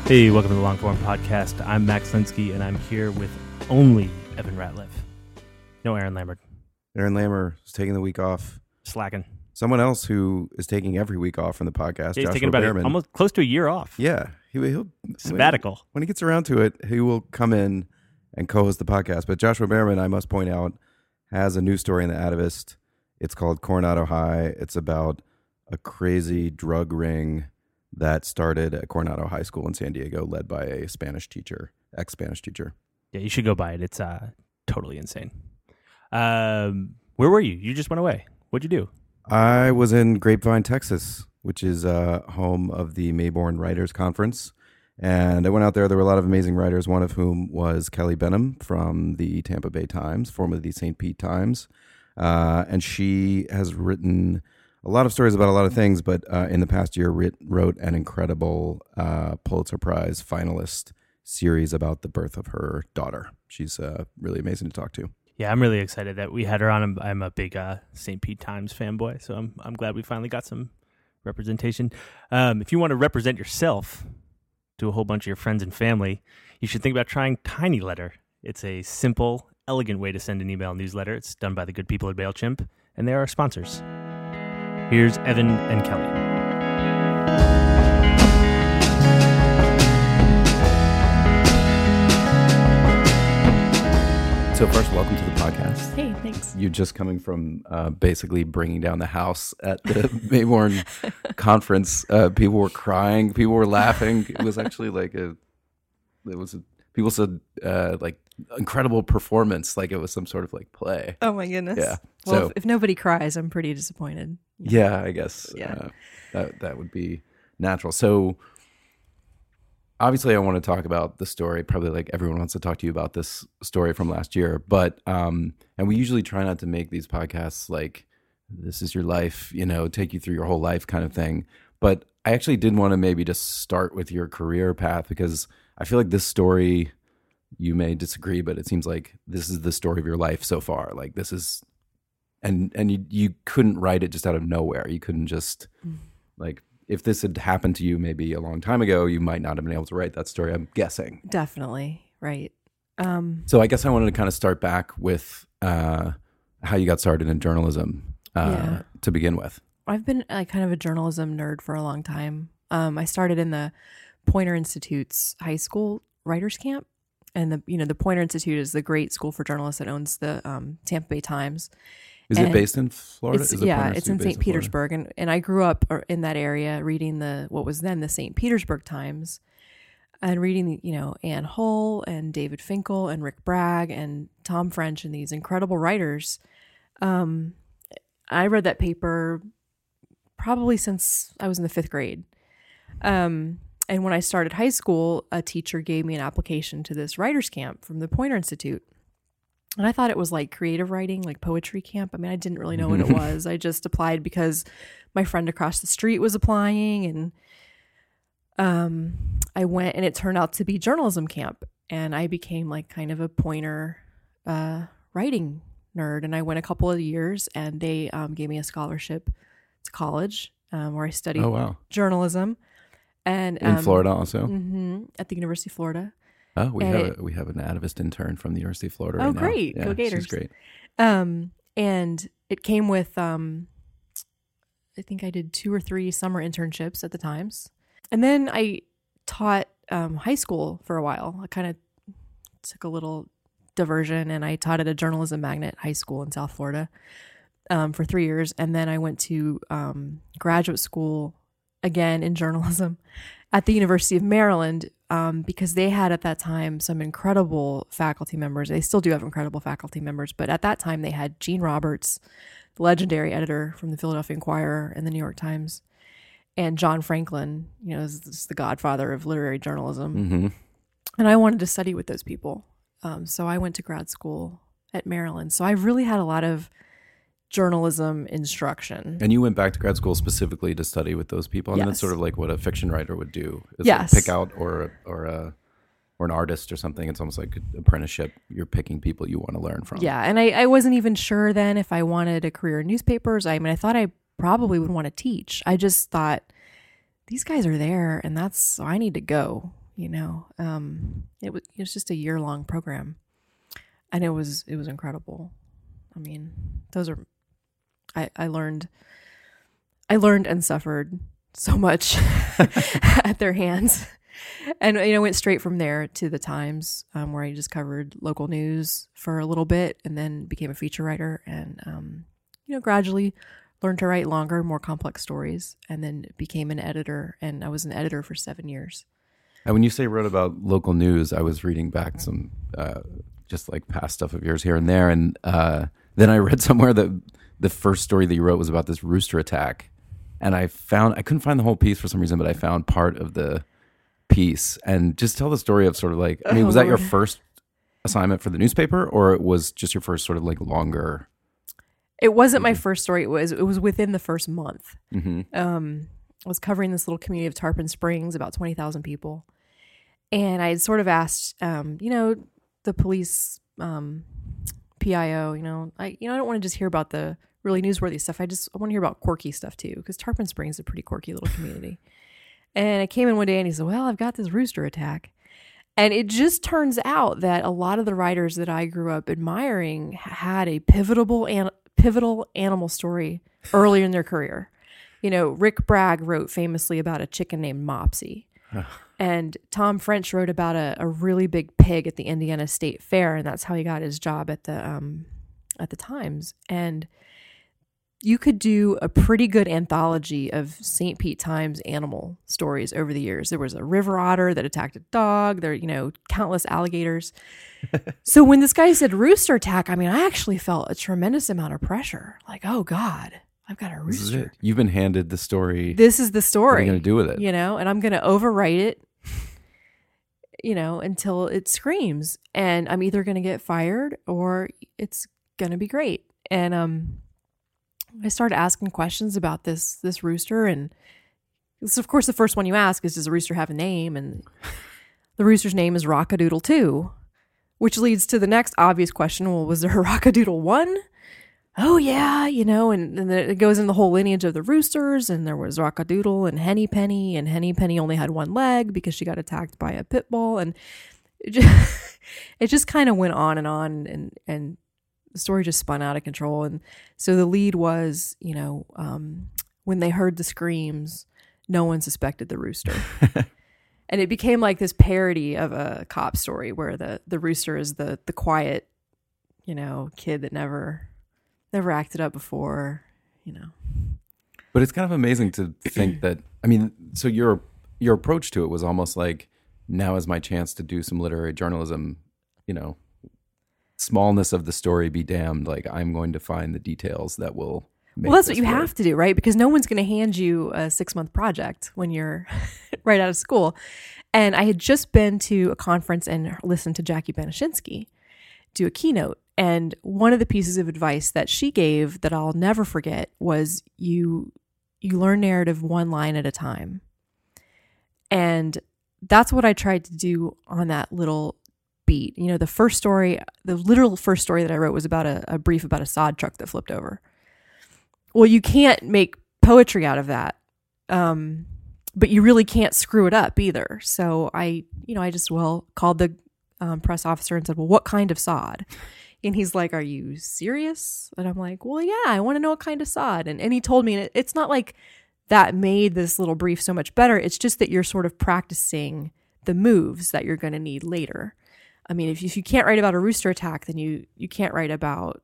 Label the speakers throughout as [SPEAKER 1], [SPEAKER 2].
[SPEAKER 1] Hey, welcome to the Longform Podcast. I'm Max Linsky, and I'm here with only Evan Ratliff. No Aaron Lambert.
[SPEAKER 2] Aaron Lambert is taking the week off.
[SPEAKER 1] Slacking.
[SPEAKER 2] Someone else who is taking every week off from the podcast,
[SPEAKER 1] He's
[SPEAKER 2] Joshua
[SPEAKER 1] taking about
[SPEAKER 2] Behrman.
[SPEAKER 1] almost close to a year off.
[SPEAKER 2] Yeah. He'll
[SPEAKER 1] Sabbatical.
[SPEAKER 2] When he gets around to it, he will come in and co-host the podcast. But Joshua Behrman, I must point out, has a new story in the Atavist. It's called Coronado High. It's about a crazy drug ring that started at Coronado High School in San Diego, led by a Spanish teacher, ex-Spanish teacher.
[SPEAKER 1] Yeah, you should go buy it. It's totally insane. Where were you? You just went away. What'd you do?
[SPEAKER 2] I was in Grapevine, Texas, which is home of the Mayborn Writers Conference. And I went out there. There were a lot of amazing writers, one of whom was Kelly Benham from the Tampa Bay Times, formerly the St. Pete Times. And she has written a lot of stories about a lot of things, but in the past year wrote an incredible Pulitzer Prize finalist series about the birth of her daughter. She's really amazing to talk to.
[SPEAKER 1] Yeah, I'm really excited that we had her on. I'm a big St. Pete Times fanboy, so I'm glad we finally got some representation. If you want to represent yourself to a whole bunch of your friends and family, you should think about trying Tiny Letter. It's a simple, elegant way to send an email newsletter. It's done by the good people at MailChimp, and they are our sponsors. Here's Evan and Kelly.
[SPEAKER 2] So first, welcome to the podcast.
[SPEAKER 3] Hey, thanks.
[SPEAKER 2] You're just coming from basically bringing down the house at the Mayborn conference. People were crying. People were laughing. It was actually people said like incredible performance, like it was some sort of like play.
[SPEAKER 3] Oh my goodness.
[SPEAKER 2] Yeah.
[SPEAKER 3] Well,
[SPEAKER 2] So
[SPEAKER 3] if nobody cries, I'm pretty disappointed.
[SPEAKER 2] yeah, I guess
[SPEAKER 3] Yeah.
[SPEAKER 2] that would be natural. So obviously I want to talk about the story. Probably like everyone wants to talk to you about this story from last year, but and we usually try not to make these podcasts like this is your life, take you through your whole life kind of thing. But I actually did want to maybe just start with your career path, because I feel like this story, you may disagree, but it seems like this is the story of your life so far. Like this is, and you couldn't write it just out of nowhere. You couldn't just like, if this had happened to you maybe a long time ago, you might not have been able to write that story, I'm guessing.
[SPEAKER 3] Definitely. Right.
[SPEAKER 2] So I guess I wanted to kind of start back with how you got started in journalism to begin with.
[SPEAKER 3] I've been kind of a journalism nerd for a long time. I started in the Poynter Institute's high school writers camp. And the Poynter Institute is the great school for journalists that owns the Tampa Bay Times.
[SPEAKER 2] Is it based in Florida?
[SPEAKER 3] It's in St. Petersburg. And I grew up in that area reading what was then the St. Petersburg Times, and reading, Ann Hull and David Finkel and Rick Bragg and Tom French and these incredible writers. I read that paper probably since I was in the 5th grade. And when I started high school, a teacher gave me an application to this writers camp from the Poynter Institute. And I thought it was like creative writing, like poetry camp. I mean, I didn't really know what it was. I just applied because my friend across the street was applying. And I went, and it turned out to be journalism camp. And I became like kind of a Poynter writing nerd. And I went a couple of years, and they gave me a scholarship to college where I studied journalism. And
[SPEAKER 2] in Florida also?
[SPEAKER 3] At the University of Florida.
[SPEAKER 2] Oh, we have an Atavist intern from the University of Florida right now.
[SPEAKER 3] Oh, great.
[SPEAKER 2] Yeah,
[SPEAKER 3] Go Gators.
[SPEAKER 2] She's great.
[SPEAKER 3] And it came with, I think I did 2 or 3 summer internships at the Times. And then I taught high school for a while. I kind of took a little diversion, and I taught at a journalism magnet high school in South Florida for 3 years. And then I went to graduate school again in journalism at the University of Maryland, because they had at that time some incredible faculty members. They still do have incredible faculty members, but at that time they had Gene Roberts, the legendary editor from the Philadelphia Inquirer and the New York Times, and John Franklin, is the godfather of literary journalism.
[SPEAKER 2] Mm-hmm.
[SPEAKER 3] And I wanted to study with those people. So I went to grad school at Maryland. So I've really had a lot of journalism instruction.
[SPEAKER 2] And you went back to grad school specifically to study with those people? And
[SPEAKER 3] Yes.
[SPEAKER 2] that's sort of like what a fiction writer would do. Is
[SPEAKER 3] Yes.
[SPEAKER 2] like pick out or an artist or something. It's almost like apprenticeship. You're picking people you want to learn from.
[SPEAKER 3] Yeah, and I wasn't even sure then if I wanted a career in newspapers. I mean, I thought I probably would want to teach. I just thought, these guys are there, and so I need to go. It was just a year-long program, and it was incredible. I mean, I learned and suffered so much at their hands. And, went straight from there to the Times, where I just covered local news for a little bit and then became a feature writer and, gradually learned to write longer, more complex stories, and then became an editor. And I was an editor for 7 years.
[SPEAKER 2] And when you say wrote about local news, I was reading back some just like past stuff of yours here and there. And then I read somewhere that the first story that you wrote was about this rooster attack. And I couldn't find the whole piece for some reason, but I found part of the piece. And just tell the story of sort of like, I mean, was that your first assignment for the newspaper, or it was just your first sort of like longer?
[SPEAKER 3] It wasn't my first story. It was within the first month.
[SPEAKER 2] Mm-hmm.
[SPEAKER 3] I was covering this little community of Tarpon Springs, about 20,000 people. And I had sort of asked, the police, PIO, I don't want to just hear about the really newsworthy stuff. I want to hear about quirky stuff too, because Tarpon Springs is a pretty quirky little community. And I came in one day and he said, well, I've got this rooster attack. And it just turns out that a lot of the writers that I grew up admiring had a pivotal animal story earlier in their career. Rick Bragg wrote famously about a chicken named Mopsy. And Tom French wrote about a really big pig at the Indiana State Fair. And that's how he got his job at the Times. And you could do a pretty good anthology of St. Pete Times animal stories over the years. There was a river otter that attacked a dog. There, countless alligators. So when this guy said rooster attack, I mean, I actually felt a tremendous amount of pressure. Like, oh God, I've got a rooster.
[SPEAKER 2] This is it. You've been handed the story.
[SPEAKER 3] This is the story.
[SPEAKER 2] What are you going to do with it?
[SPEAKER 3] And I'm going to overwrite it, until it screams. And I'm either going to get fired or it's going to be great. And, I started asking questions about this rooster, and this, of course, the first one you ask is, does the rooster have a name? And the rooster's name is Rockadoodle 2, which leads to the next obvious question. Well, was there a Rockadoodle 1? Oh yeah, and then it goes in the whole lineage of the roosters, and there was Rockadoodle and Henny Penny only had one leg because she got attacked by a pit bull, and it just kind of went on, and the story just spun out of control. And so the lead was, when they heard the screams, no one suspected the rooster. And it became like this parody of a cop story where the rooster is the quiet, kid that never acted up before,
[SPEAKER 2] But it's kind of amazing to think that, I mean, so your approach to it was almost like, now is my chance to do some literary journalism, smallness of the story be damned. Like, I'm going to find the details that will make
[SPEAKER 3] that's what you
[SPEAKER 2] work.
[SPEAKER 3] have to do, right? Because no one's going to hand you a 6-month project when you're right out of school. And I had just been to a conference and listened to Jackie Banashinsky do a keynote. And one of the pieces of advice that she gave that I'll never forget was you learn narrative one line at a time. And that's what I tried to do on that little beat. The literal first story that I wrote was about a brief about a sod truck that flipped over. Well, you can't make poetry out of that. But you really can't screw it up either. So I just called the press officer and said, well, what kind of sod? And he's like, are you serious? And I'm like, well, yeah, I want to know what kind of sod. And he told me, and it's not like that made this little brief so much better. It's just that you're sort of practicing the moves that you're going to need later. I mean, if you can't write about a rooster attack, then you can't write about,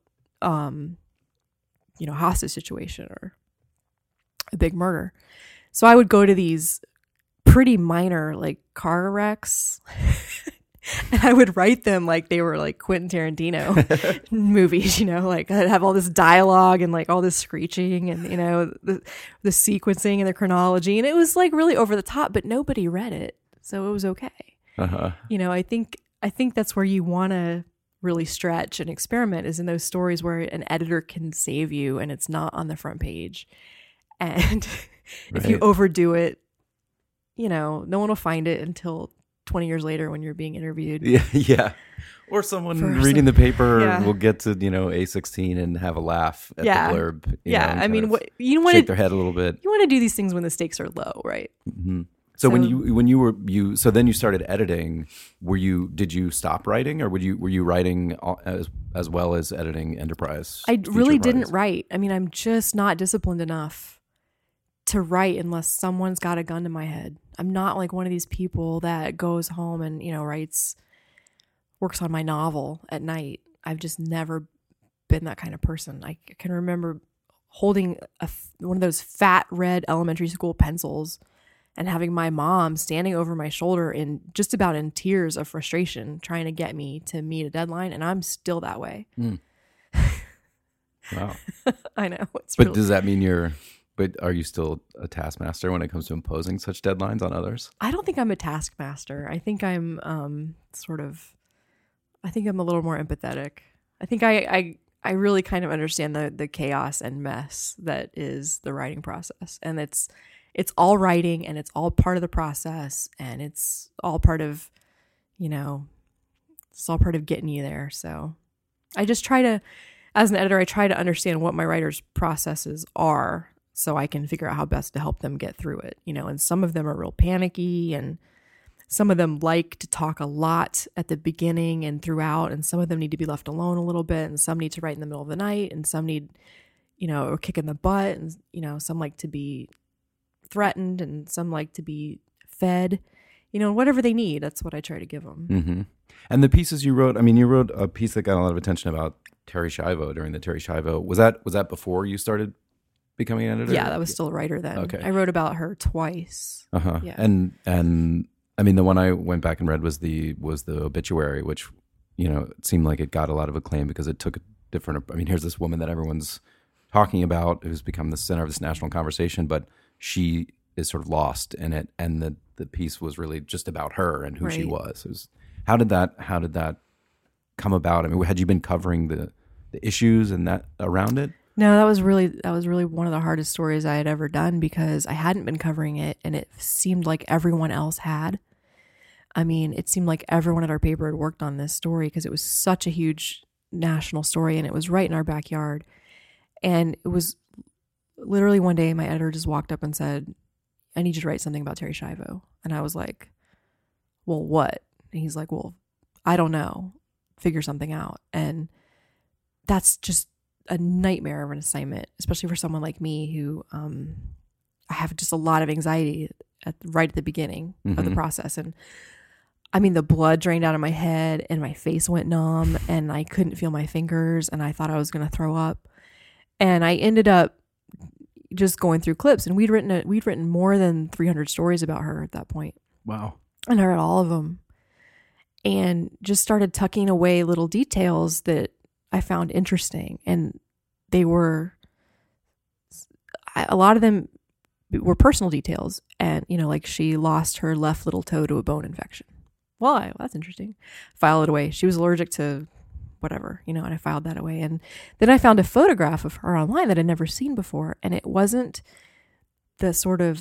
[SPEAKER 3] hostage situation or a big murder. So I would go to these pretty minor, like, car wrecks, and I would write them like they were like Quentin Tarantino movies, like I'd have all this dialogue and like all this screeching and, the sequencing and the chronology. And it was like really over the top, but nobody read it. So it was okay.
[SPEAKER 2] Uh-huh.
[SPEAKER 3] I think that's where you want to really stretch and experiment, is in those stories where an editor can save you and it's not on the front page. And if you overdo it, no one will find it until 20 years later when you're being interviewed.
[SPEAKER 2] Yeah. Or someone reading the paper will get to, A16 and have a laugh at the blurb.
[SPEAKER 3] I mean, you want
[SPEAKER 2] shake their head a little bit.
[SPEAKER 3] You want to do these things when the stakes are low, right?
[SPEAKER 2] Mm-hmm. So when you so then you started editing, did you stop writing, or were you writing as well as editing Enterprise?
[SPEAKER 3] I
[SPEAKER 2] feature
[SPEAKER 3] really
[SPEAKER 2] parties?
[SPEAKER 3] didn't write. I mean, I'm just not disciplined enough to write unless someone's got a gun to my head. I'm not like one of these people that goes home and, works on my novel at night. I've just never been that kind of person. I can remember holding one of those fat red elementary school pencils and having my mom standing over my shoulder just about in tears of frustration, trying to get me to meet a deadline. And I'm still that way.
[SPEAKER 2] Wow.
[SPEAKER 3] I know.
[SPEAKER 2] But does that mean but are you still a taskmaster when it comes to imposing such deadlines on others?
[SPEAKER 3] I don't think I'm a taskmaster. I think I'm I think I'm a little more empathetic. I think I really kind of understand the chaos and mess that is the writing process. And it's all writing, and it's all part of the process, and it's all part of, it's all part of getting you there. So I just try to, as an editor, I try to understand what my writers' processes are so I can figure out how best to help them get through it. And some of them are real panicky, and some of them like to talk a lot at the beginning and throughout, and some of them need to be left alone a little bit, and some need to write in the middle of the night, and some need, a kick in the butt, and, some like to be threatened, and some like to be fed, whatever they need. That's what I try to give them.
[SPEAKER 2] Mm-hmm. And the pieces you wrote, you wrote a piece that got a lot of attention about Terry Schiavo during the Terry Schiavo. Was that before you started becoming an editor?
[SPEAKER 3] Yeah, that was still a writer then.
[SPEAKER 2] Okay.
[SPEAKER 3] I wrote about her twice.
[SPEAKER 2] Uh-huh.
[SPEAKER 3] Yeah.
[SPEAKER 2] And the one I went back and read was the obituary, which, it seemed like it got a lot of acclaim because it took a different, here's this woman that everyone's talking about who's become the center of this national conversation, but she is sort of lost in it. And the piece was really just about her and who she was. How did that come about? Had you been covering the issues and that around it?
[SPEAKER 3] No, that was really one of the hardest stories I had ever done because I hadn't been covering it, and it seemed like everyone else had. It seemed like everyone at our paper had worked on this story because it was such a huge national story, and it was right in our backyard. And it was literally one day my editor just walked up and said, "I need you to write something about Terry Schiavo." And I was like, "Well, what?" And he's like, "Well, I don't know. Figure something out." And that's just a nightmare of an assignment, especially for someone like me who I have just a lot of anxiety right at the beginning of the process. And the blood drained out of my head, and my face went numb, and I couldn't feel my fingers, and I thought I was going to throw up. And I ended up just going through clips, and we'd written more than 300 stories about her at that point.
[SPEAKER 2] Wow.
[SPEAKER 3] And I read all of them, and just started tucking away little details that I found interesting. And they were, a lot of them were personal details. And, like she lost her left little toe to a bone infection. Well, that's interesting. File it away. She was allergic to whatever, and I filed that away. And then I found a photograph of her online that I'd never seen before. And it wasn't the sort of,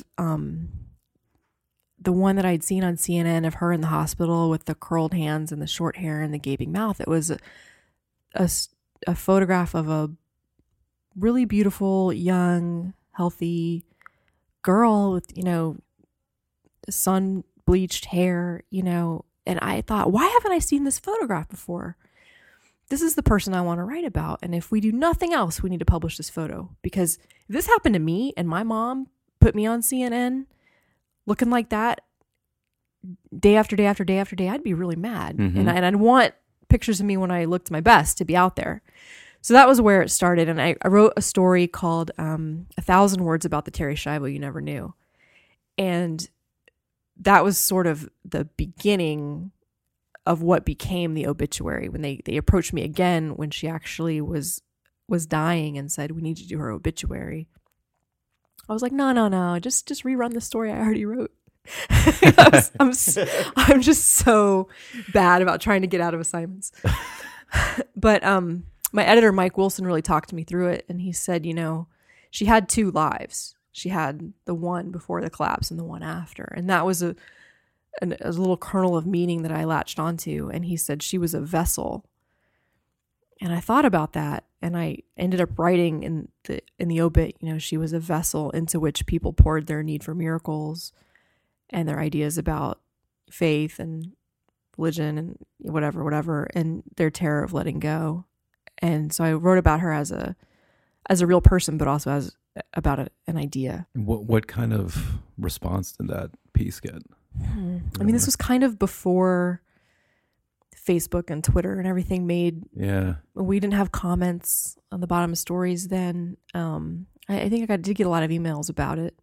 [SPEAKER 3] the one that I'd seen on CNN of her in the hospital with the curled hands and the short hair and the gaping mouth. It was a photograph of a really beautiful, young, healthy girl with, sun bleached hair, and I thought, why haven't I seen this photograph before? This is the person I want to write about. And if we do nothing else, we need to publish this photo, because if this happened to me and my mom put me on CNN looking like that day after day after day after day, I'd be really mad. And I'd want pictures of me when I looked my best to be out there. So that was where it started. And I wrote a story called 1,000 Words About the Terry Schiavo You Never Knew. And that was sort of the beginning of what became the obituary, when they approached me again when she actually was dying and said, "We need you to do her obituary." I was like, no, just rerun the story I already wrote. I'm just so bad about trying to get out of assignments. But my editor, Mike Wilson, really talked me through it. And he said, she had two lives. She had the one before the collapse and the one after. And that was a little kernel of meaning that I latched onto. And he said she was a vessel. And I thought about that. And I ended up writing in the obit, she was a vessel into which people poured their need for miracles. and their ideas about faith and religion and whatever, and their terror of letting go. And so I wrote about her as a real person, but also as about an idea.
[SPEAKER 2] What kind of response did that piece get?
[SPEAKER 3] I mean, this was kind of before Facebook and Twitter and everything made.
[SPEAKER 2] Yeah.
[SPEAKER 3] We didn't have comments on the bottom of stories then. I think I did get a lot of emails about it.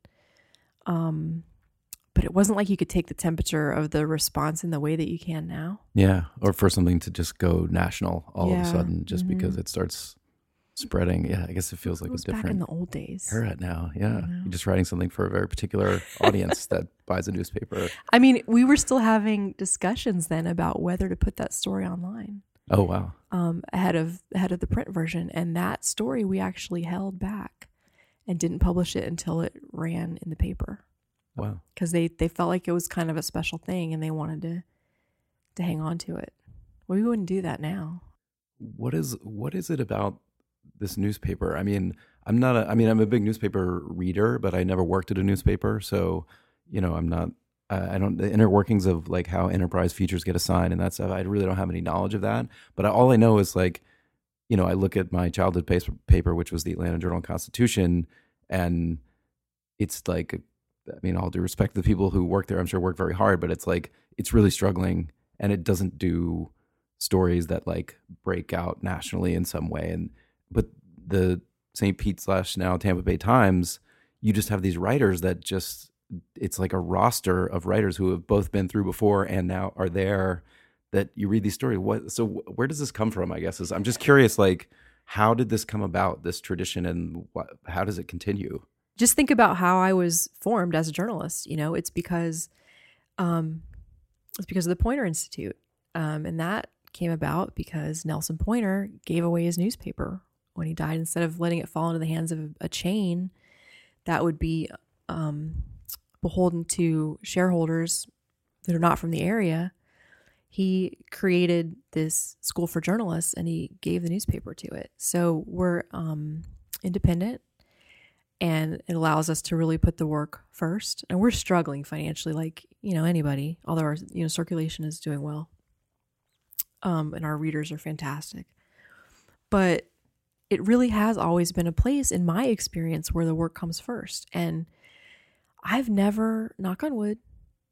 [SPEAKER 3] But it wasn't like you could take the temperature of the response in the way that you can now.
[SPEAKER 2] Yeah. Or for something to just go national all of a sudden just
[SPEAKER 3] Mm-hmm.
[SPEAKER 2] because it starts spreading. Yeah. I guess it feels like a different
[SPEAKER 3] back in the old days.
[SPEAKER 2] era now. Yeah. You're just writing something for a very particular audience that buys a newspaper.
[SPEAKER 3] I mean, we were still having discussions then about whether to put that story online.
[SPEAKER 2] Oh, wow.
[SPEAKER 3] Ahead of the print version. And that story we actually held back and didn't publish it until it ran in the paper.
[SPEAKER 2] Wow.
[SPEAKER 3] Because they felt like it was kind of a special thing and they wanted to hang on to it. We wouldn't do that now.
[SPEAKER 2] What is it about this newspaper? I mean, I'm a big newspaper reader, but I never worked at a newspaper. So, I'm not, I don't, the inner workings of like how enterprise features get assigned and that stuff. I really don't have any knowledge of that. But all I know is like, I look at my childhood paper, which was the Atlanta Journal-Constitution, and it's like, all due respect to the people who work there, I'm sure work very hard, but it's like, it's really struggling and it doesn't do stories that like break out nationally in some way. But the St. Pete / now Tampa Bay Times, you just have these writers that just, it's like a roster of writers who have both been through before and now are there, that you read these stories. So where does this come from? I guess I'm just curious, like, how did this come about, this tradition, and how does it continue?
[SPEAKER 3] Just think about how I was formed as a journalist. It's because of the Poynter Institute. And that came about because Nelson Poynter gave away his newspaper when he died. Instead of letting it fall into the hands of a chain that would be beholden to shareholders that are not from the area, he created this school for journalists and he gave the newspaper to it. So we're independent. And it allows us to really put the work first. And we're struggling financially like, anybody, although our, circulation is doing well. And our readers are fantastic. But it really has always been a place in my experience where the work comes first. And I've never, knock on wood,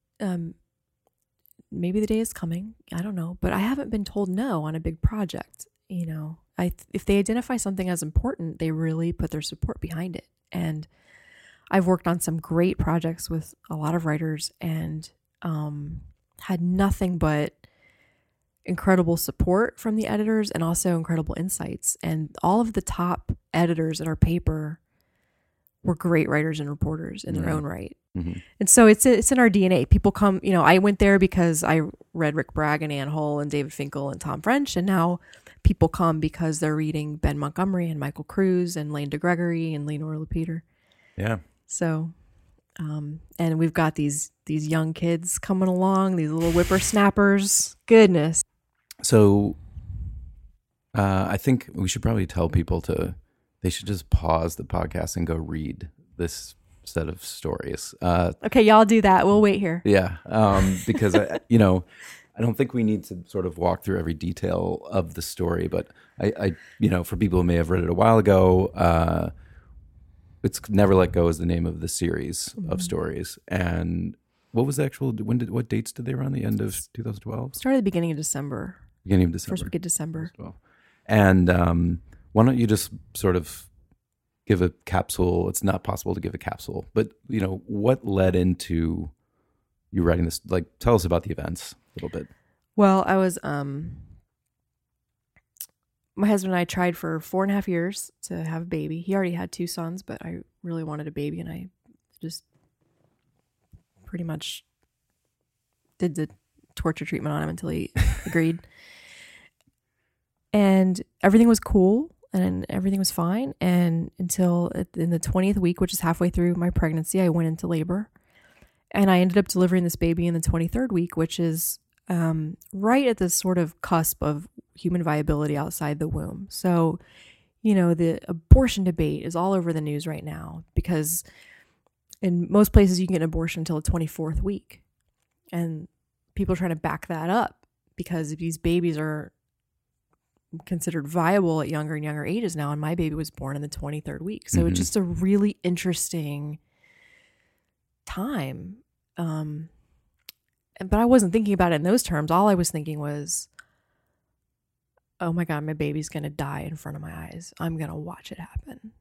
[SPEAKER 3] maybe the day is coming, I don't know, but I haven't been told no on a big project. If they identify something as important, they really put their support behind it. And I've worked on some great projects with a lot of writers and had nothing but incredible support from the editors and also incredible insights. And all of the top editors at our paper were great writers and reporters in their own right.
[SPEAKER 2] Mm-hmm.
[SPEAKER 3] And so it's in our DNA. People come, I went there because I read Rick Bragg and Ann Hull and David Finkel and Tom French, and now people come because they're reading Ben Montgomery and Michael Cruz and Lane DeGregory and Leonora Lapeter.
[SPEAKER 2] Yeah.
[SPEAKER 3] So, and we've got these young kids coming along, these little whippersnappers. Goodness.
[SPEAKER 2] So, I think we should probably tell people they should just pause the podcast and go read this set of stories.
[SPEAKER 3] Okay, y'all do that. We'll wait here.
[SPEAKER 2] Yeah. Because I don't think we need to sort of walk through every detail of the story, but I for people who may have read it a while ago, it's Never Let Go is the name of the series of stories. And what was the actual, what dates did they run? The end of 2012?
[SPEAKER 3] Started at the beginning of December.
[SPEAKER 2] Beginning of December.
[SPEAKER 3] First week of December.
[SPEAKER 2] 2012. And why don't you just sort of give a capsule? It's not possible to give a capsule, but what led into you writing this? Like, tell us about the events a little bit.
[SPEAKER 3] Well, I was, my husband and I tried for 4.5 years to have a baby. He already had 2 sons, but I really wanted a baby, and I just pretty much did the torture treatment on him until he agreed. And everything was cool and everything was fine. And until in the 20th week, which is halfway through my pregnancy, I went into labor. And I ended up delivering this baby in the 23rd week, which is right at the sort of cusp of human viability outside the womb. So, the abortion debate is all over the news right now because In most places, you can get an abortion until the 24th week. And people are trying to back that up because these babies are considered viable at younger and younger ages now. And my baby was born in the 23rd week. So it's just a really interesting time. But I wasn't thinking about it in those terms. All I was thinking was, oh my God, my baby's going to die in front of my eyes. I'm going to watch it happen.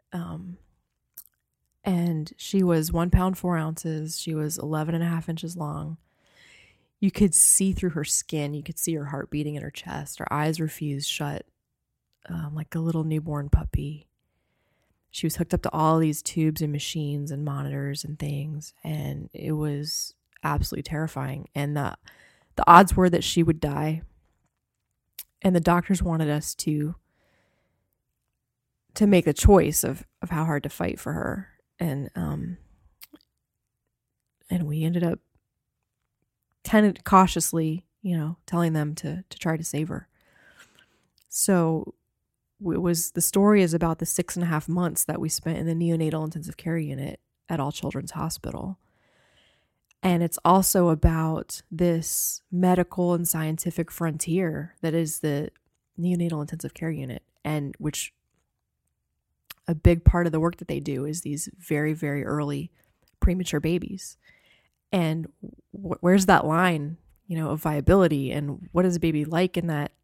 [SPEAKER 3] And she was 1 pound, 4 ounces. She was 11.5 inches long. You could see through her skin. You could see her heart beating in her chest. Her eyes were fused shut, like a little newborn puppy. She was hooked up to all these tubes and machines and monitors and things. And it was absolutely terrifying. And the odds were that she would die. And the doctors wanted us to make the choice of how hard to fight for her. And we ended up cautiously, telling them to try to save her. So the story is about the 6.5 months that we spent in the neonatal intensive care unit at All Children's Hospital. And it's also about this medical and scientific frontier that is the neonatal intensive care unit, and which a big part of the work that they do is these very, very early premature babies. And where's that line, of viability, and what is a baby like in that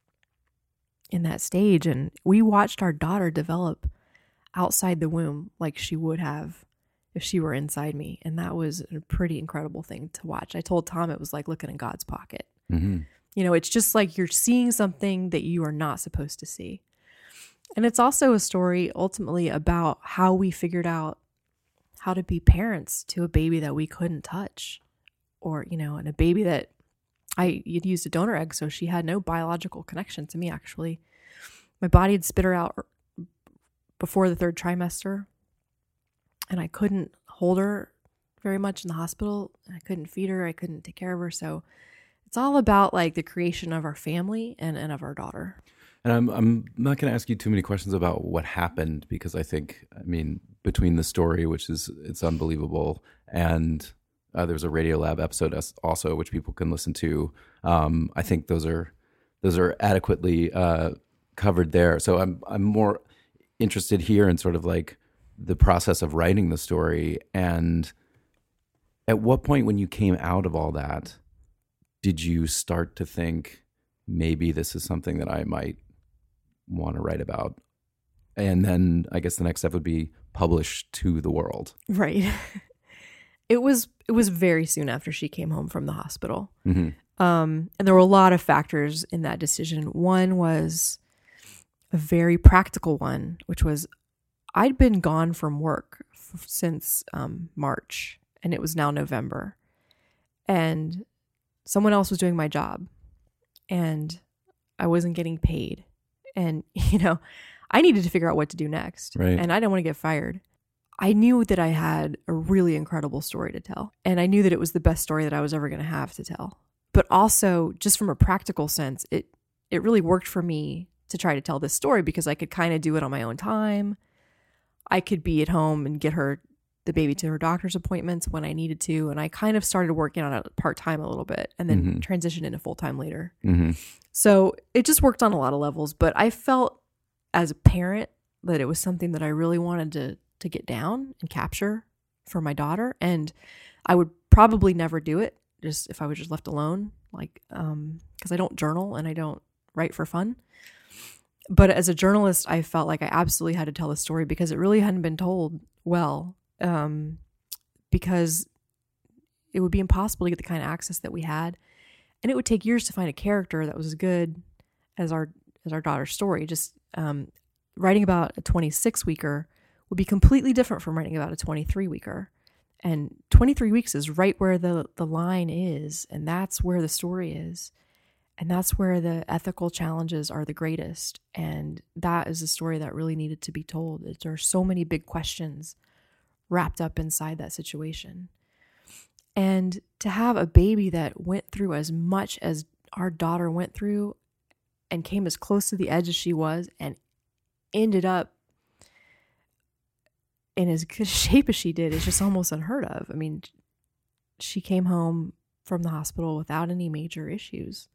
[SPEAKER 3] stage? And we watched our daughter develop outside the womb like she would have if she were inside me. And that was a pretty incredible thing to watch. I told Tom it was like looking in God's pocket. Mm-hmm. It's just like you're seeing something that you are not supposed to see. And it's also a story ultimately about how we figured out how to be parents to a baby that we couldn't touch, or, and a baby that you'd used a donor egg. So she had no biological connection to me. Actually, my body had spit her out before the 3rd trimester, and I couldn't hold her very much in the hospital. I couldn't feed her. I couldn't take care of her. So it's all about like the creation of our family and of our daughter.
[SPEAKER 2] And I'm not going to ask you too many questions about what happened, because I mean, between the story, which it's unbelievable, and there's a Radiolab episode also, which people can listen to. I think those are adequately covered there. So I'm more interested here in sort of like the process of writing the story. And at what point, when you came out of all that, did you start to think maybe this is something that I might want to write about? And then I guess the next step would be publish to the world.
[SPEAKER 3] Right. It was very soon after she came home from the hospital. Mm-hmm. And there were a lot of factors in that decision. One was a very practical one, which was I'd been gone from work since March, and it was now November. And someone else was doing my job, and I wasn't getting paid. And, I needed to figure out what to do next.
[SPEAKER 2] Right.
[SPEAKER 3] And I didn't want to get fired. I knew that I had a really incredible story to tell. And I knew that it was the best story that I was ever going to have to tell. But also, just from a practical sense, it really worked for me to try to tell this story because I could kind of do it on my own time. I could be at home and get the baby to her doctor's appointments when I needed to. And I kind of started working on it part-time a little bit and then transitioned into full-time later. Mm-hmm. So it just worked on a lot of levels. But I felt as a parent that it was something that I really wanted to get down and capture for my daughter. And I would probably never do it just if I was just left alone, like, because I don't journal and I don't write for fun. But as a journalist, I felt like I absolutely had to tell the story because it really hadn't been told well, because it would be impossible to get the kind of access that we had. And it would take years to find a character that was as good as our daughter's story. Just writing about a 26-weeker would be completely different from writing about a 23-weeker. And 23 weeks is right where the line is, and that's where the story is. And that's where the ethical challenges are the greatest. And that is a story that really needed to be told. There are so many big questions wrapped up inside that situation. And to have a baby that went through as much as our daughter went through and came as close to the edge as she was and ended up in as good shape as she did is just almost unheard of. I mean, she came home from the hospital without any major issues.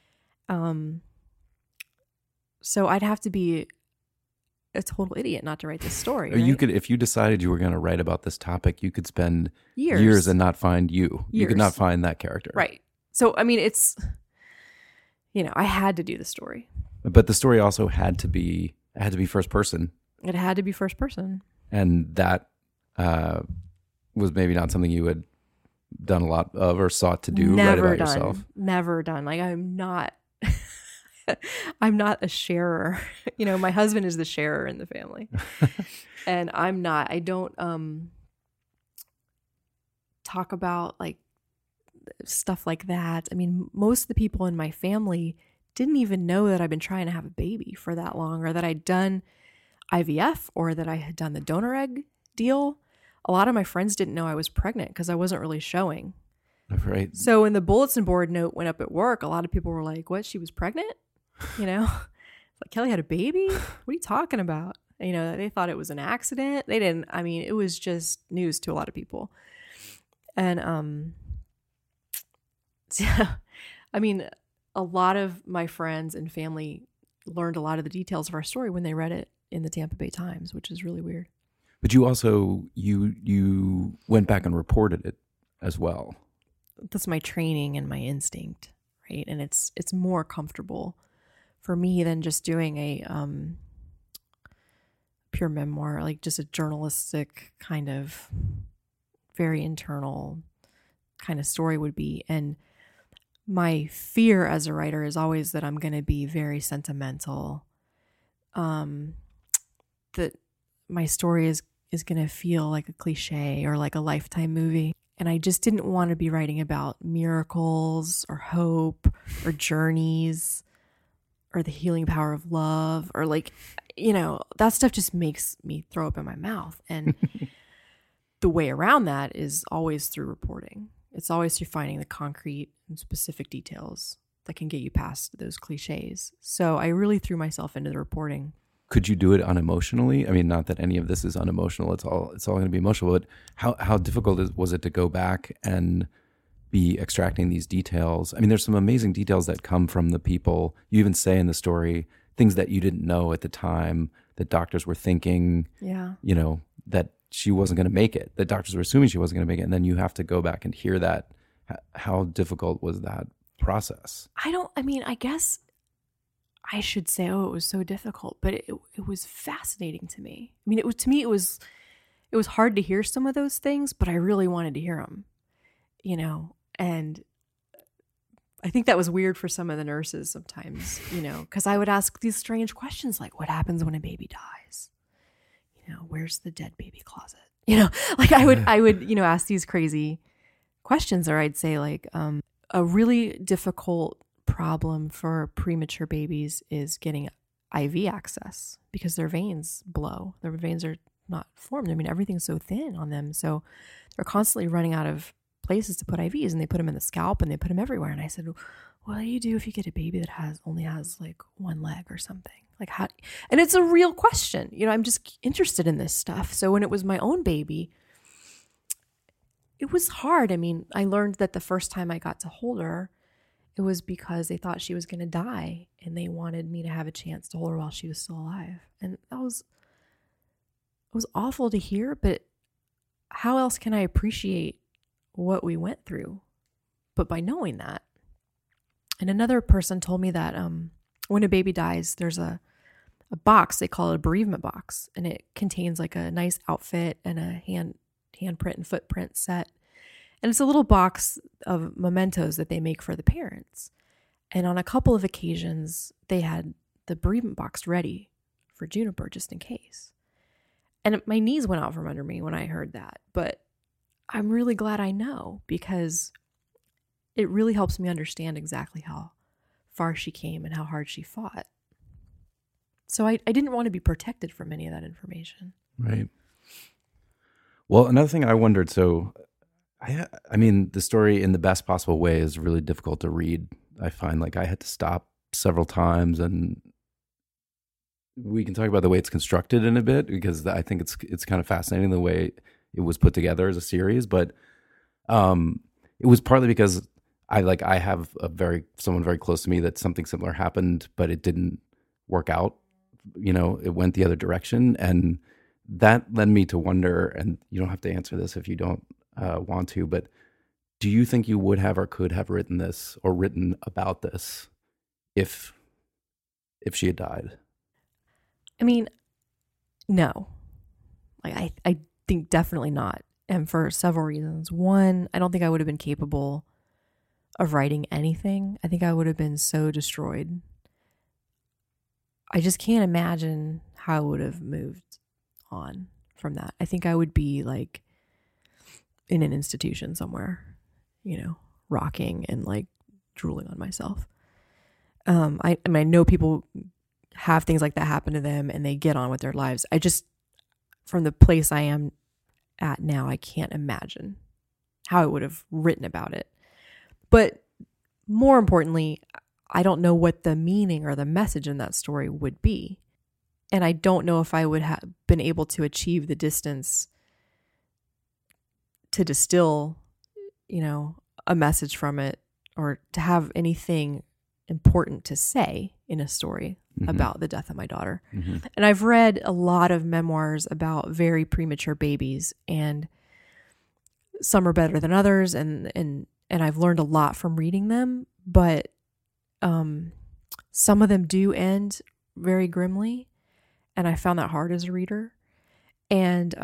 [SPEAKER 3] So I'd have to be a total idiot not to write this story.
[SPEAKER 2] Or you
[SPEAKER 3] right?
[SPEAKER 2] could, if you decided you were going to write about this topic, you could spend
[SPEAKER 3] Years.
[SPEAKER 2] years and not find you. You could
[SPEAKER 3] Years.
[SPEAKER 2] not find that character.
[SPEAKER 3] Right. So, I mean, it's, I had to do the story.
[SPEAKER 2] But the story also had to be first person.
[SPEAKER 3] It had to be first person.
[SPEAKER 2] And that was maybe not something you had done a lot of or sought to do.
[SPEAKER 3] Never
[SPEAKER 2] write about
[SPEAKER 3] done.
[SPEAKER 2] yourself.
[SPEAKER 3] Never done. Like, I'm not a sharer. My husband is the sharer in the family. And I'm not. I don't talk about like stuff like that. I mean, most of the people in my family didn't even know that I've been trying to have a baby for that long, or that I'd done IVF, or that I had done the donor egg deal. A lot of my friends didn't know I was pregnant because I wasn't really showing.
[SPEAKER 2] Right.
[SPEAKER 3] So when the bulletin board note went up at work, a lot of people were like, what, she was pregnant? Like, Kelly had a baby? What are you talking about? They thought it was an accident. They didn't. I mean, it was just news to a lot of people. And, I mean, a lot of my friends and family learned a lot of the details of our story when they read it in the Tampa Bay Times, which is really weird.
[SPEAKER 2] But you also, you went back and reported it as well.
[SPEAKER 3] That's my training and my instinct, right? And it's more comfortable for me than just doing a pure memoir, like just a journalistic kind of very internal kind of story would be. And my fear as a writer is always that I'm going to be very sentimental, that my story is going to feel like a cliche or like a Lifetime movie. And I just didn't want to be writing about miracles or hope or journeys or the healing power of love, or like, that stuff just makes me throw up in my mouth. And the way around that is always through reporting. It's always through finding the concrete and specific details that can get you past those cliches. So I really threw myself into the reporting.
[SPEAKER 2] Could you do it unemotionally? I mean, not that any of this is unemotional. It's all going to be emotional. But how difficult was it to go back and be extracting these details? I mean, there's some amazing details that come from the people. You even say in the story things that you didn't know at the time that doctors were thinking.
[SPEAKER 3] Yeah.
[SPEAKER 2] That she wasn't going to make it. The doctors were assuming she wasn't going to make it, and then you have to go back and hear that. How difficult was that process?
[SPEAKER 3] I guess I should say, it was so difficult, but it was fascinating to me. I mean, it was hard to hear some of those things, but I really wanted to hear them, and I think that was weird for some of the nurses sometimes, because I would ask these strange questions like, what happens when a baby dies? Where's the dead baby closet? Like I would, ask these crazy questions, or I'd say like, a really difficult problem for premature babies is getting IV access because their veins blow. Their veins are not formed. I mean, everything's so thin on them. So they're constantly running out of places to put IVs, and they put them in the scalp and they put them everywhere. And I said, what do you do if you get a baby that only has like one leg or something? Like how? And it's a real question. I'm just interested in this stuff. So when it was my own baby, it was hard. I mean, I learned that the first time I got to hold her, it was because they thought she was going to die and they wanted me to have a chance to hold her while she was still alive. And it was awful to hear, but how else can I appreciate what we went through but by knowing that? And another person told me that when a baby dies, there's a box, they call it a bereavement box, and it contains like a nice outfit and a handprint and footprint set. And it's a little box of mementos that they make for the parents. And on a couple of occasions, they had the bereavement box ready for Juniper just in case. And my knees went out from under me when I heard that. But I'm really glad I know, because it really helps me understand exactly how far she came and how hard she fought. So I didn't want to be protected from any of that information.
[SPEAKER 2] Right. Well, another thing I wondered, so I mean, the story in the best possible way is really difficult to read. I find like I had to stop several times and we can talk about the way it's constructed in a bit, because I think it's kind of fascinating the way it was put together as a series. But it was partly because I have someone very close to me that something similar happened, but it didn't work out. It went the other direction, and that led me to wonder. And you don't have to answer this if you don't want to, but do you think you would have or could have written this or written about this if she had died?
[SPEAKER 3] I mean, no. Like I think definitely not. And for several reasons. One, I don't think I would have been capable of writing anything. I think I would have been so destroyed. I just can't imagine how I would have moved on from that. I think I would be like in an institution somewhere, rocking and like drooling on myself. I know people have things like that happen to them and they get on with their lives. I just, from the place I am at now, I can't imagine how I would have written about it. But more importantly, I don't know what the meaning or the message in that story would be. And I don't know if I would have been able to achieve the distance to distill, a message from it, or to have anything important to say in a story about the death of my daughter. And I've read a lot of memoirs about very premature babies, and some are better than others, and I've learned a lot from reading them, but some of them do end very grimly, and I found that hard as a reader. And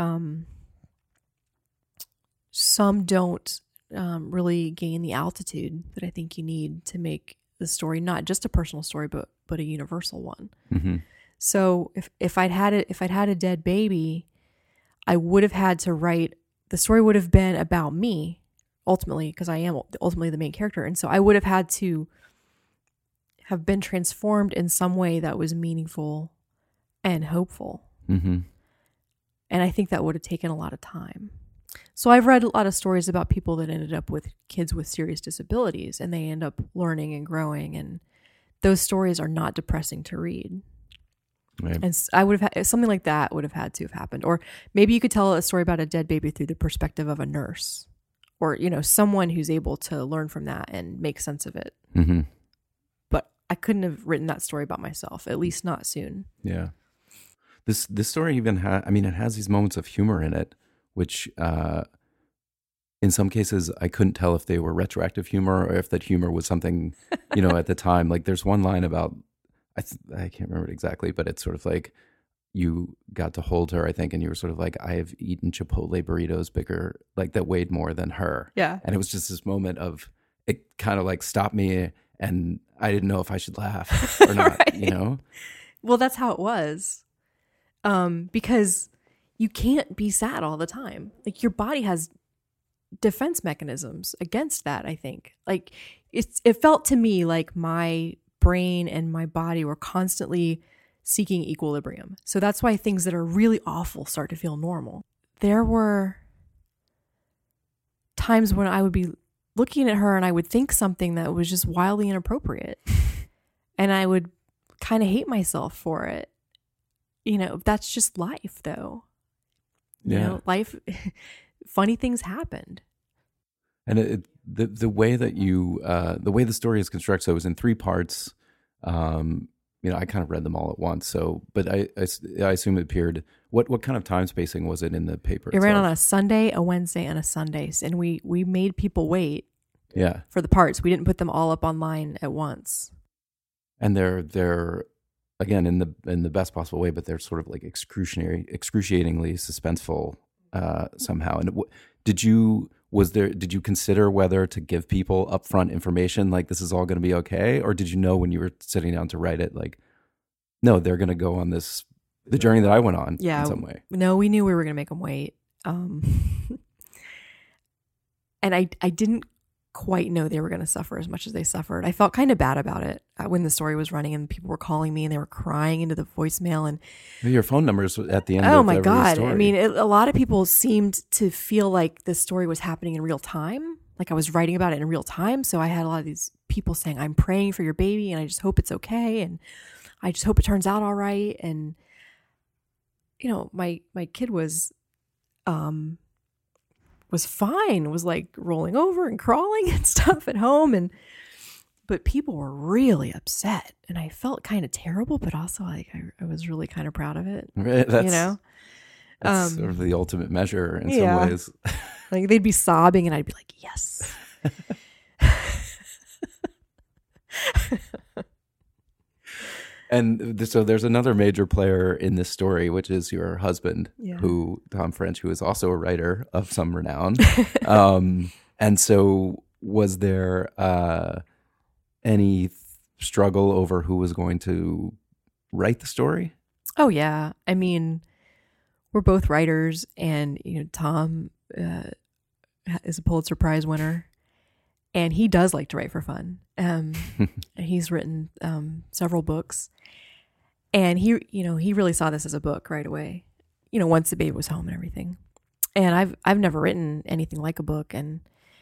[SPEAKER 3] some don't really gain the altitude that I think you need to make the story not just a personal story, but a universal one. So if I'd had a dead baby, I would have had to write, the story would have been about me ultimately, because I am ultimately the main character. And so I would have had to have been transformed in some way that was meaningful and hopeful. And I think that would have taken a lot of time. So I've read a lot of stories about people that ended up with kids with serious disabilities, and they end up learning and growing, and those stories are not depressing to read. Right. And I would have something like that would have had to have happened. Or maybe you could tell a story about a dead baby through the perspective of a nurse, or someone who's able to learn from that and make sense of it. But I couldn't have written that story about myself, at least not soon.
[SPEAKER 2] Yeah. This story even it has these moments of humor in it, which in some cases I couldn't tell if they were retroactive humor or if that humor was something, at the time. Like there's one line about, I can't remember it exactly, but it's sort of like you got to hold her, I think, and you were sort of like, I have eaten Chipotle burritos bigger, like that weighed more than her.
[SPEAKER 3] Yeah.
[SPEAKER 2] And it was just this moment of, it kind of like stopped me, and I didn't know if I should laugh or not,
[SPEAKER 3] Right. Well, that's how it was. Because you can't be sad all the time. Like your body has defense mechanisms against that, I think. Like it felt to me like my brain and my body were constantly seeking equilibrium. So that's why things that are really awful start to feel normal. There were times when I would be looking at her and I would think something that was just wildly inappropriate. And I would kind of hate myself for it. That's just life though. Life, funny things happened.
[SPEAKER 2] And the way that the way the story is constructed, so it was in 3 parts. I kind of read them all at once. So, but I assume it appeared. What kind of time spacing was it in the paper?
[SPEAKER 3] It ran on a Sunday, a Wednesday, and a Sunday, and we made people wait.
[SPEAKER 2] Yeah. For
[SPEAKER 3] the parts, we didn't put them all up online at once.
[SPEAKER 2] And they're again in the best possible way, but they're sort of like excruciatingly suspenseful somehow. And did you consider whether to give people upfront information like this is all going to be okay, or did you know when you were sitting down to write it, like, no, they're going to go on the journey that I went on in some way?
[SPEAKER 3] No, we knew we were going to make them wait. And I didn't quite know they were going to suffer as much as they suffered. I felt kind of bad about it when the story was running and people were calling me and they were crying into the voicemail, and
[SPEAKER 2] your phone numbers at the end.
[SPEAKER 3] Oh
[SPEAKER 2] of
[SPEAKER 3] my God.
[SPEAKER 2] Story.
[SPEAKER 3] I mean, a lot of people seemed to feel like this story was happening in real time. Like I was writing about it in real time. So I had a lot of these people saying, I'm praying for your baby and I just hope it's okay. And I just hope it turns out all right. And, you know, my kid was fine, was like rolling over and crawling and stuff at home. But people were really upset, and I felt kind of terrible, but also like I was really kind of proud of it.
[SPEAKER 2] Right,
[SPEAKER 3] you know,
[SPEAKER 2] that's sort of the ultimate measure in some ways.
[SPEAKER 3] Like they'd be sobbing, and I'd be like, "Yes."
[SPEAKER 2] And so there's another major player in this story, which is your husband,
[SPEAKER 3] Yeah.
[SPEAKER 2] Tom French, who is also a writer of some renown. And so was there any struggle over who was going to write the story?
[SPEAKER 3] Oh yeah, I mean, we're both writers, and you know, Tom is a Pulitzer Prize winner, and he does like to write for fun. He's written several books, and he really saw this as a book right away. You know, once the baby was home and everything. And I've never written anything like a book, and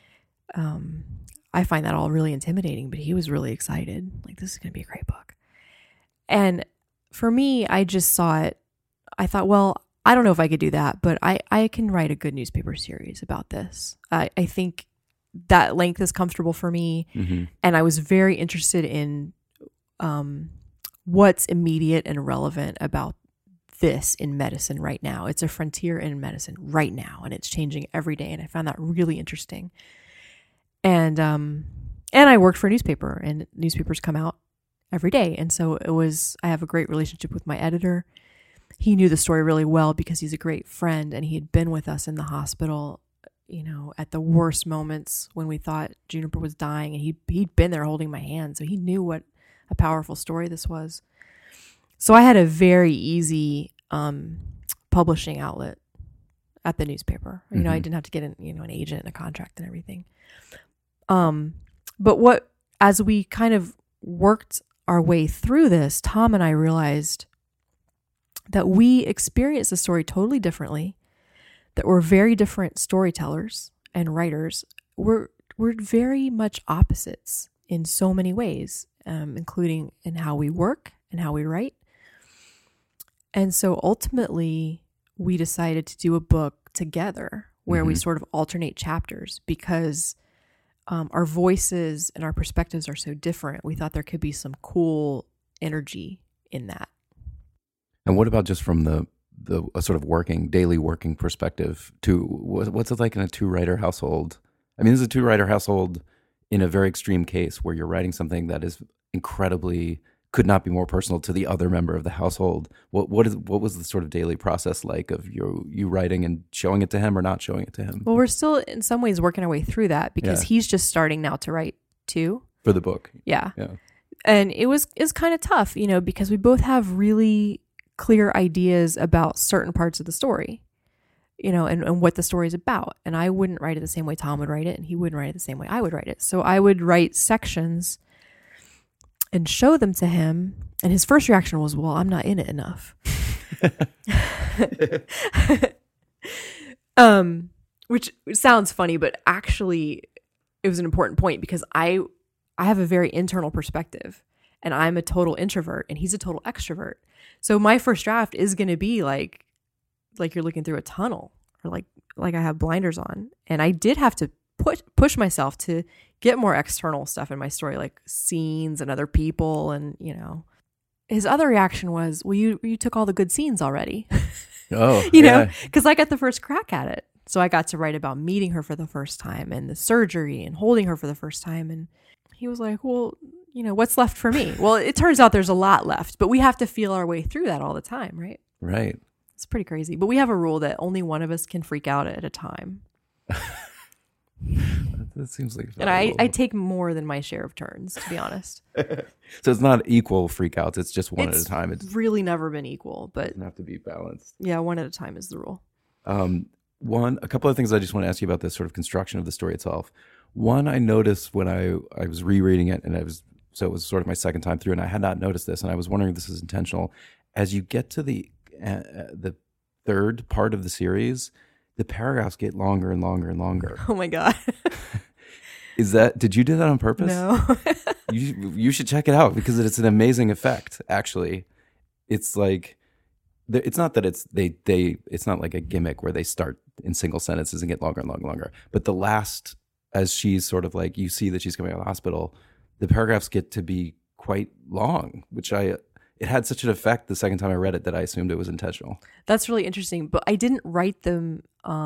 [SPEAKER 3] I find that all really intimidating. But he was really excited, like this is going to be a great book. And for me, I just saw it. I thought, well, I don't know if I could do that, but I can write a good newspaper series about this. I think that length is comfortable for me.
[SPEAKER 2] Mm-hmm.
[SPEAKER 3] And I was very interested in what's immediate and relevant about this in medicine right now. It's a frontier in medicine right now, and it's changing every day. And I found that really interesting. And I worked for a newspaper, and newspapers come out every day. And so I have a great relationship with my editor. He knew the story really well because he's a great friend, and he had been with us in the hospital, you know, at the worst moments when we thought Juniper was dying, and he'd been there holding my hand. So he knew what a powerful story this was. So I had a very easy publishing outlet at the newspaper. You know, I didn't have to get an agent and a contract and everything. But as we kind of worked our way through this, Tom and I realized that we experienced the story totally differently, that we're very different storytellers and writers. We're very much opposites in so many ways, including in how we work and how we write. And so ultimately, we decided to do a book together where we sort of alternate chapters because our voices and our perspectives are so different. We thought there could be some cool energy in that.
[SPEAKER 2] And what about just from the sort of daily working perspective too? What's it like in a two-writer household? I mean, this is a two-writer household in a very extreme case where you're writing something that is could not be more personal to the other member of the household. What was the sort of daily process like of you writing and showing it to him or not showing it to him?
[SPEAKER 3] Well, we're still in some ways working our way through that because he's just starting now to write too.
[SPEAKER 2] For the book.
[SPEAKER 3] Yeah. And it's kind of tough, you know, because we both have really clear ideas about certain parts of the story, you know, and what the story is about. And I wouldn't write it the same way Tom would write it, and he wouldn't write it the same way I would write it. So I would write sections and show them to him. And his first reaction was, well, I'm not in it enough. Which sounds funny, but actually it was an important point because I have a very internal perspective, and I'm a total introvert and he's a total extrovert. So my first draft is going to be like you're looking through a tunnel, or like I have blinders on. And I did have to push myself to get more external stuff in my story, like scenes and other people. And, you know, his other reaction was, well, you took all the good scenes already.
[SPEAKER 2] Oh,
[SPEAKER 3] you know, because I got the first crack at it. So I got to write about meeting her for the first time and the surgery and holding her for the first time. And he was like, well, you know, what's left for me? Well, it turns out there's a lot left, but we have to feel our way through that all the time, right?
[SPEAKER 2] Right.
[SPEAKER 3] It's pretty crazy. But we have a rule that only one of us can freak out at a time.
[SPEAKER 2] That seems like,
[SPEAKER 3] and I take more than my share of turns, to be honest.
[SPEAKER 2] So it's not equal freakouts. It's just one at a time. It's
[SPEAKER 3] really never been equal, but
[SPEAKER 2] doesn't have to be balanced.
[SPEAKER 3] Yeah, one at a time is the rule.
[SPEAKER 2] A couple of things I just want to ask you about this sort of construction of the story itself. One, I noticed when I was rereading it, and it was sort of my second time through, and I had not noticed this, and I was wondering if this is intentional. As you get to the third part of the series, the paragraphs get longer and longer and longer.
[SPEAKER 3] Oh my God.
[SPEAKER 2] Did you do that on purpose?
[SPEAKER 3] No.
[SPEAKER 2] You should check it out because it's an amazing effect. Actually, it's like it's not that it's not like a gimmick where they start in single sentences and get longer and longer and longer. But the last, as she's sort of like, you see that she's coming out of the hospital, the paragraphs get to be quite long, which it had such an effect the second time I read it that I assumed it was intentional.
[SPEAKER 3] That's really interesting, but I didn't write them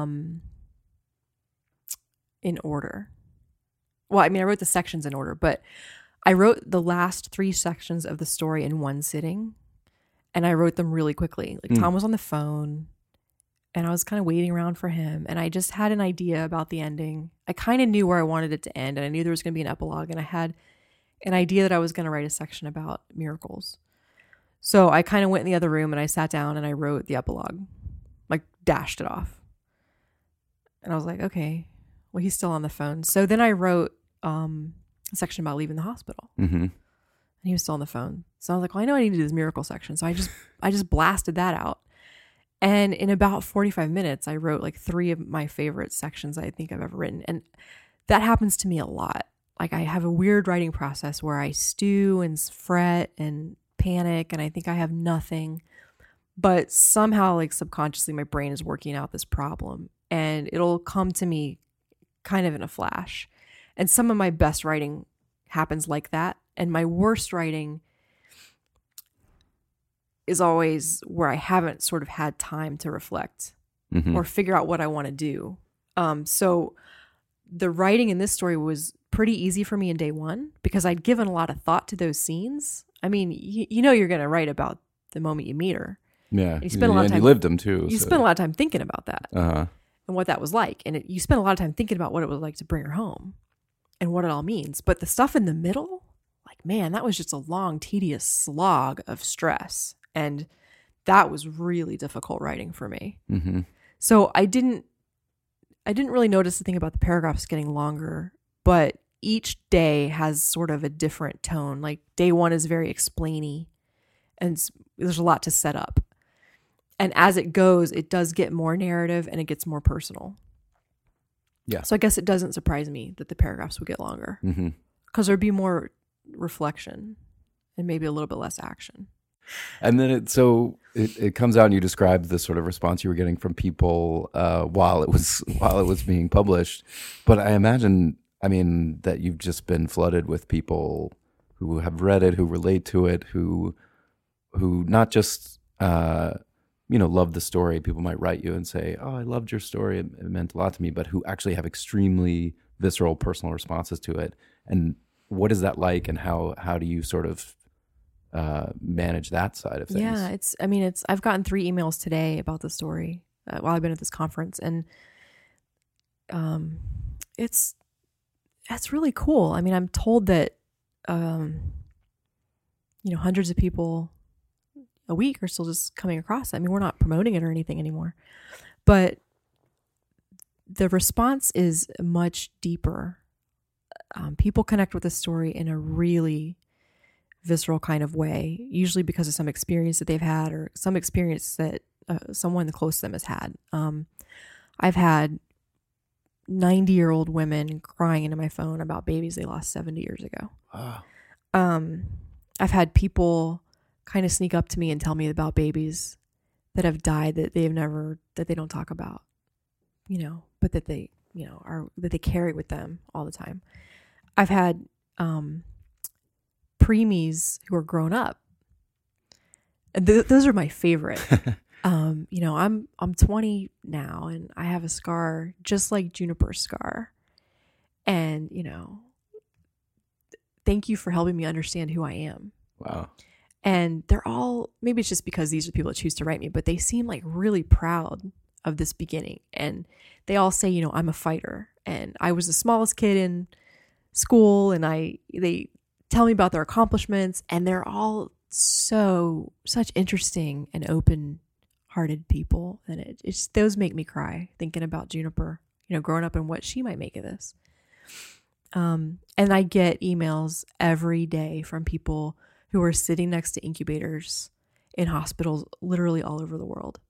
[SPEAKER 3] in order. Well, I mean, I wrote the sections in order, but I wrote the last 3 sections of the story in one sitting, and I wrote them really quickly. Like Tom was on the phone, and I was kind of waiting around for him, and I just had an idea about the ending. I kind of knew where I wanted it to end, and I knew there was going to be an epilogue, and I had an idea that I was going to write a section about miracles. So I kind of went in the other room, and I sat down, and I wrote the epilogue, like dashed it off. And I was like, okay, well, he's still on the phone. So then I wrote a section about leaving the hospital.
[SPEAKER 2] Mm-hmm.
[SPEAKER 3] And he was still on the phone. So I was like, well, I know I need to do this miracle section. So I just blasted that out. And in about 45 minutes, I wrote like 3 of my favorite sections I think I've ever written. And that happens to me a lot. Like I have a weird writing process where I stew and fret and panic and I think I have nothing. But somehow, like subconsciously, my brain is working out this problem. And it'll come to me kind of in a flash. And some of my best writing happens like that. And my worst writing is always where I haven't sort of had time to reflect or figure out what I want to do. So the writing in this story was pretty easy for me in day 1 because I'd given a lot of thought to those scenes. I mean, you know, you're going to write about the moment you meet her.
[SPEAKER 2] Yeah.
[SPEAKER 3] And you spend a lot of time.
[SPEAKER 2] You lived them too.
[SPEAKER 3] You spend a lot of time thinking about that
[SPEAKER 2] Uh-huh.
[SPEAKER 3] and what that was like. And you spend a lot of time thinking about what it was like to bring her home and what it all means. But the stuff in the middle, like, man, that was just a long, tedious slog of stress. And that was really difficult writing for me.
[SPEAKER 2] Mm-hmm.
[SPEAKER 3] So I didn't really notice the thing about the paragraphs getting longer, but each day has sort of a different tone. Like day 1 is very explainy and there's a lot to set up. And as it goes, it does get more narrative and it gets more personal.
[SPEAKER 2] Yeah.
[SPEAKER 3] So I guess it doesn't surprise me that the paragraphs would get longer because there'd be more reflection and maybe a little bit less action.
[SPEAKER 2] And then it comes out and you described the sort of response you were getting from people while it was being published. But I imagine, that you've just been flooded with people who have read it, who relate to it, who not just love the story. People might write you and say, "Oh, I loved your story. It meant a lot to me," but who actually have extremely visceral personal responses to it. And what is that like? And how do you sort of manage that side of things?
[SPEAKER 3] Yeah, I've gotten 3 emails today about the story while I've been at this conference, and it's really cool. I mean, I'm told that hundreds of people a week are still just coming across it. I mean, we're not promoting it or anything anymore, but the response is much deeper. People connect with the story in a really visceral kind of way, usually because of some experience that they've had or some experience that someone close to them has had. I've had 90-year-old women crying into my phone about babies they lost 70 years ago.
[SPEAKER 2] Wow.
[SPEAKER 3] I've had people kind of sneak up to me and tell me about babies that have died that they don't talk about, but that they, that they carry with them all the time. I've had preemies who are grown up. Those are my favorite. I'm 20 now and I have a scar just like Juniper's scar. And, thank you for helping me understand who I am.
[SPEAKER 2] Wow.
[SPEAKER 3] And they're all, maybe it's just because these are people that choose to write me, but they seem like really proud of this beginning. And they all say, I'm a fighter and I was the smallest kid in school and they tell me about their accomplishments and they're all such interesting and open-hearted people. And those make me cry thinking about Juniper, growing up and what she might make of this. And I get emails every day from people who are sitting next to incubators in hospitals literally all over the world.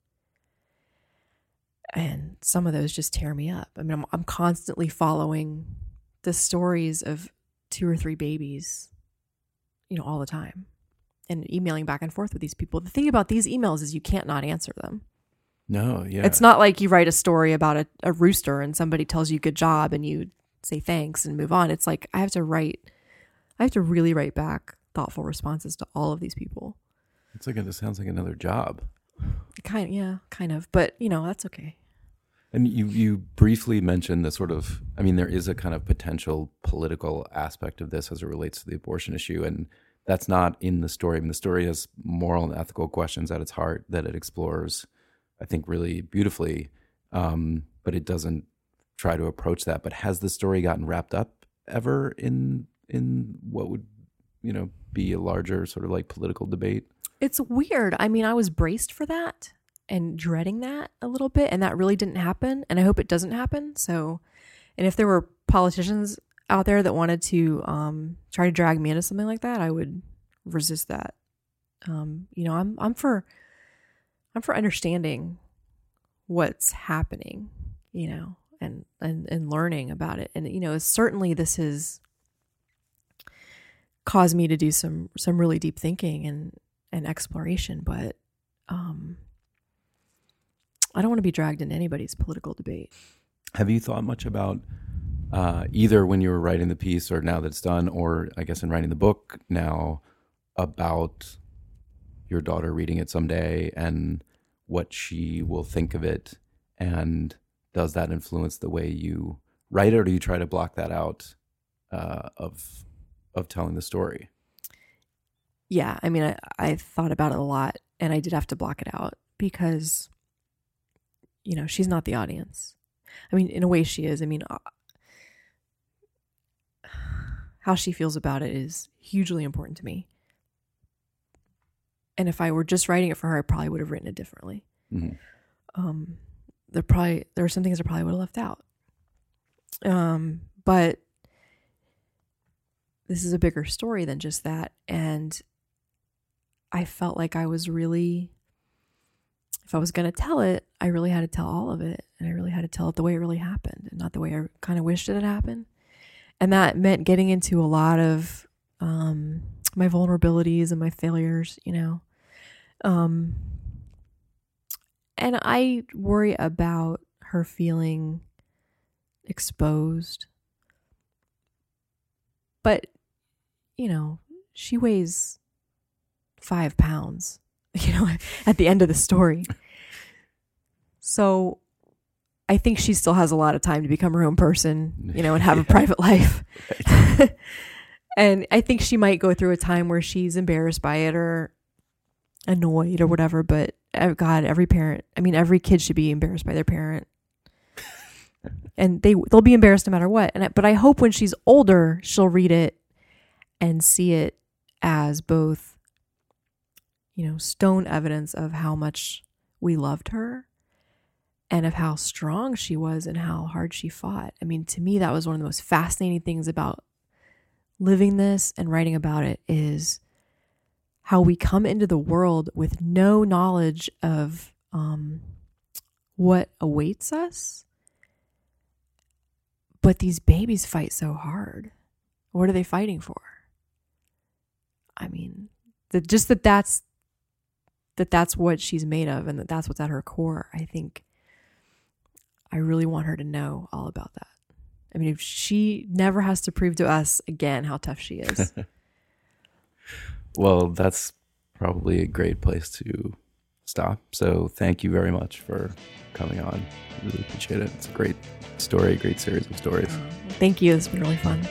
[SPEAKER 3] And some of those just tear me up. I mean, I'm constantly following the stories of 2 or 3 babies, all the time, and emailing back and forth with these people. The thing about these emails is you can't not answer them.
[SPEAKER 2] No, yeah.
[SPEAKER 3] It's not like you write a story about a rooster and somebody tells you good job and you say thanks and move on. It's like I have to really write back thoughtful responses to all of these people.
[SPEAKER 2] It's like it sounds like another job.
[SPEAKER 3] Kind of. But, that's okay.
[SPEAKER 2] And you briefly mentioned the sort of, there is a kind of potential political aspect of this as it relates to the abortion issue. And that's not in the story. The story has moral and ethical questions at its heart that it explores, I think, really beautifully. But it doesn't try to approach that. But has the story gotten wrapped up ever in what would, be a larger sort of like political debate?
[SPEAKER 3] It's weird. I was braced for that and dreading that a little bit, and that really didn't happen, and I hope it doesn't happen. So, and if there were politicians out there that wanted to try to drag me into something like that, I would resist that. I'm for understanding what's happening, and learning about it. And certainly this has caused me to do some really deep thinking and exploration, but I don't want to be dragged into anybody's political debate.
[SPEAKER 2] Have you thought much about either when you were writing the piece or now that it's done, or I guess in writing the book now, about your daughter reading it someday and what she will think of it? And does that influence the way you write it, or do you try to block that out of telling the story?
[SPEAKER 3] Yeah, I thought about it a lot, and I did have to block it out because, she's not the audience. In a way she is. How she feels about it is hugely important to me. And if I were just writing it for her, I probably would have written it differently. Mm-hmm. There were some things I probably would have left out. But this is a bigger story than just that. And I felt like I was really, if I was going to tell it, I really had to tell all of it. And I really had to tell it the way it really happened and not the way I kind of wished it had happened. And that meant getting into a lot of my vulnerabilities and my failures, And I worry about her feeling exposed. But, she weighs 5 pounds, at the end of the story. So I think she still has a lot of time to become her own person, and have a private life. And I think she might go through a time where she's embarrassed by it or annoyed or whatever. But God, every parent, every kid should be embarrassed by their parent. And they'll be embarrassed no matter what. But I hope when she's older, she'll read it and see it as both, stone evidence of how much we loved her and of how strong she was and how hard she fought. To me, that was one of the most fascinating things about living this and writing about it, is how we come into the world with no knowledge of what awaits us. But these babies fight so hard. What are they fighting for? That's what she's made of, and that's what's at her core. I think I really want her to know all about that. If she never has to prove to us again how tough she is.
[SPEAKER 2] Well, that's probably a great place to stop. So thank you very much for coming on. I really appreciate it. It's a great story, great series of stories.
[SPEAKER 3] Thank you. It's been really fun.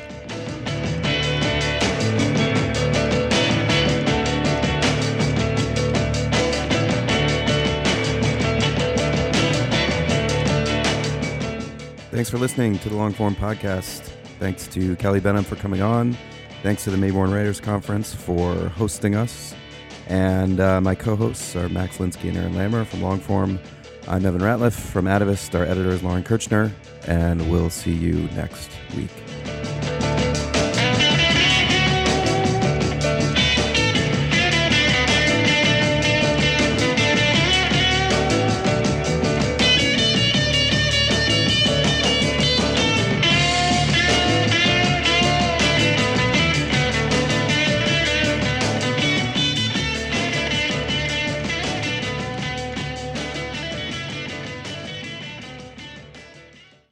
[SPEAKER 2] Thanks for listening to the Longform Podcast. Thanks to Kelly Benham for coming on. Thanks to the Mayborn Writers Conference for hosting us. And my co-hosts are Max Linsky and Aaron Lammer from Longform. I'm Evan Ratliff from Atavist. Our editor is Lauren Kirchner. And we'll see you next week.